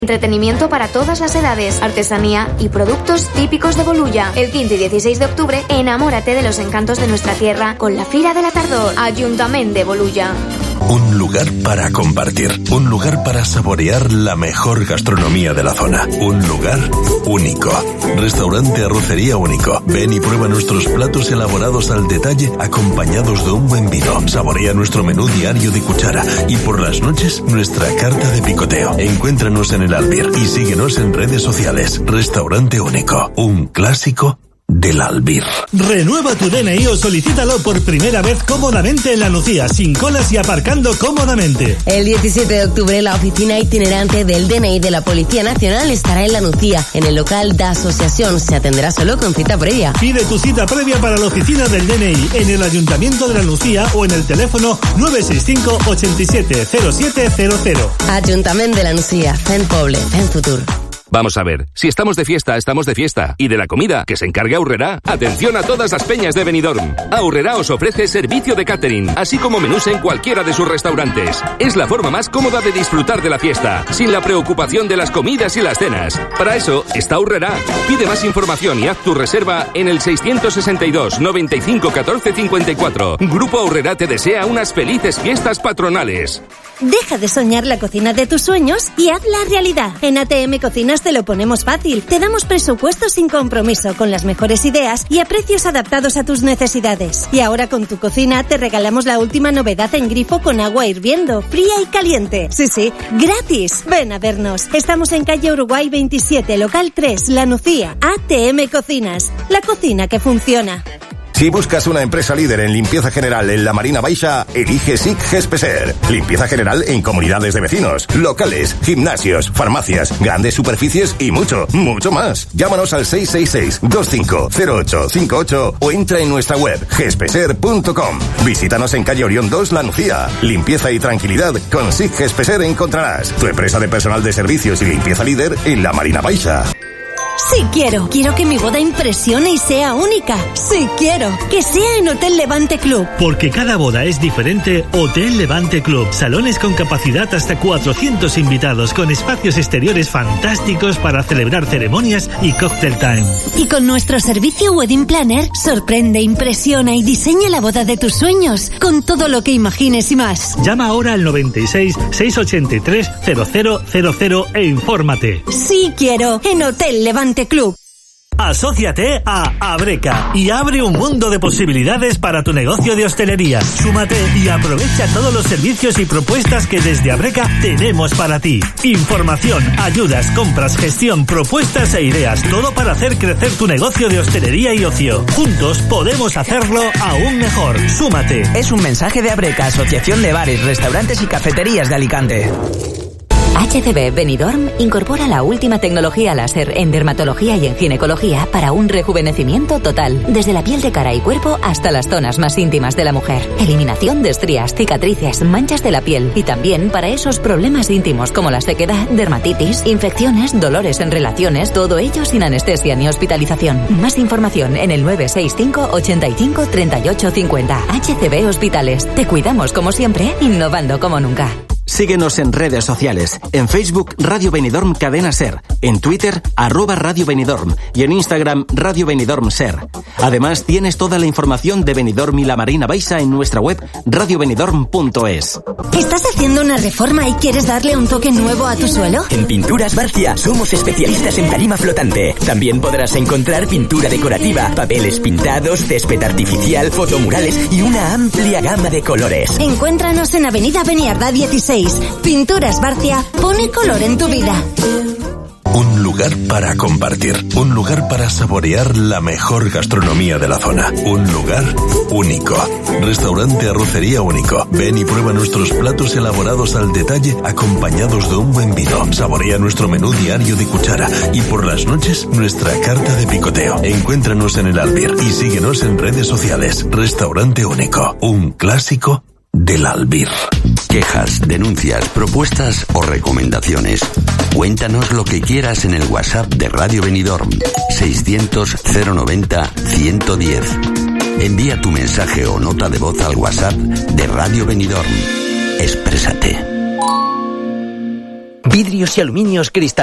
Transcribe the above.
Entretenimiento para todas las edades, artesanía y productos típicos de Bolulla. El 15 y 16 de octubre, enamórate de los encantos de nuestra tierra con la Fira de la Tardor. Ayuntamiento de Bolulla. Un lugar para compartir, un lugar para saborear la mejor gastronomía de la zona, un lugar único. Restaurante Arrocería Único. Ven y prueba nuestros platos elaborados al detalle, acompañados de un buen vino. Saborea nuestro menú diario de cuchara y por las noches nuestra carta de picoteo. Encuéntranos en el Albir y síguenos en redes sociales. Restaurante Único, un clásico del Albir. Renueva tu DNI o solicítalo por primera vez cómodamente en La Nucía, sin colas y aparcando cómodamente. El 17 de octubre la oficina itinerante del DNI de la Policía Nacional estará en La Nucía, en el local de asociación. Se atenderá solo con cita previa. Pide tu cita previa para la oficina del DNI en el Ayuntamiento de La Nucía o en el teléfono 965 87 0700. Ayuntamiento de La Nucía, Fent Poble, Fent Futur. Vamos a ver, si estamos de fiesta, estamos de fiesta. Y de la comida, que se encargue Aurrerá. Atención a todas las peñas de Benidorm. Aurrerá os ofrece servicio de catering, así como menús en cualquiera de sus restaurantes. Es la forma más cómoda de disfrutar de la fiesta, sin la preocupación de las comidas y las cenas. Para eso está Aurrerá. Pide más información y haz tu reserva en el 662 95 14 54. Grupo Aurrerá te desea unas felices fiestas patronales. Deja de soñar la cocina de tus sueños y hazla realidad. En ATM Cocinas te lo ponemos fácil. Te damos presupuestos sin compromiso, con las mejores ideas y a precios adaptados a tus necesidades. Y ahora con tu cocina te regalamos la última novedad en grifo con agua hirviendo, fría y caliente. Sí, gratis. Ven a vernos. Estamos en calle Uruguay 27, local 3, La Nucía. ATM Cocinas, la cocina que funciona. Si buscas una empresa líder en limpieza general en la Marina Baixa, elige SIC Gespeser. Limpieza general en comunidades de vecinos, locales, gimnasios, farmacias, grandes superficies y mucho, mucho más. Llámanos al 666-250858 o entra en nuestra web gespeser.com. Visítanos en calle Orión 2, La Nucía. Limpieza y tranquilidad con SIC Gespeser encontrarás. Tu empresa de personal de servicios y limpieza líder en la Marina Baixa. Sí quiero que mi boda impresione y sea única. Sí quiero que sea en Hotel Levante Club. Porque cada boda es diferente, Hotel Levante Club. Salones con capacidad hasta 400 invitados, con espacios exteriores fantásticos para celebrar ceremonias y cocktail time. Y con nuestro servicio Wedding Planner, sorprende, impresiona y diseña la boda de tus sueños, con todo lo que imagines y más. Llama ahora al 96 683 0000 e infórmate. Sí quiero en Hotel Levante Club. Asóciate a Abreca y abre un mundo de posibilidades para tu negocio de hostelería. Súmate y aprovecha todos los servicios y propuestas que desde Abreca tenemos para ti. Información, ayudas, compras, gestión, propuestas e ideas. Todo para hacer crecer tu negocio de hostelería y ocio. Juntos podemos hacerlo aún mejor. Súmate. Es un mensaje de Abreca, Asociación de Bares, Restaurantes y Cafeterías de Alicante. HCB Benidorm incorpora la última tecnología láser en dermatología y en ginecología para un rejuvenecimiento total, desde la piel de cara y cuerpo hasta las zonas más íntimas de la mujer. Eliminación de estrías, cicatrices, manchas de la piel y también para esos problemas íntimos como la sequedad, dermatitis, infecciones, dolores en relaciones, todo ello sin anestesia ni hospitalización. Más información en el 965 85 38 50. HCB Hospitales. Te cuidamos como siempre, innovando como nunca. Síguenos en redes sociales. En Facebook, Radio Benidorm Cadena Ser. En Twitter, @Radio Benidorm. Y en Instagram, Radio Benidorm Ser. Además, tienes toda la información de Benidorm y la Marina Baixa en nuestra web, radiobenidorm.es. ¿Estás haciendo una reforma y quieres darle un toque nuevo a tu suelo? En Pinturas Barcia somos especialistas en tarima flotante. También podrás encontrar pintura decorativa, papeles pintados, césped artificial, fotomurales y una amplia gama de colores. Encuéntranos en Avenida Beniardá 16. Pinturas Barcia pone color en tu vida. Un lugar para compartir, un lugar para saborear la mejor gastronomía de la zona, un lugar único. Restaurante Arrocería Único. Ven y prueba nuestros platos elaborados al detalle, acompañados de un buen vino. Saborea nuestro menú diario de cuchara y por las noches nuestra carta de picoteo. Encuéntranos en el Albir y síguenos en redes sociales. Restaurante Único, un clásico del Albir. Quejas, denuncias, propuestas o recomendaciones. Cuéntanos lo que quieras en el WhatsApp de Radio Benidorm 600 090 110. Envía tu mensaje o nota de voz al WhatsApp de Radio Benidorm. Exprésate. Vidrios y aluminios Cristal.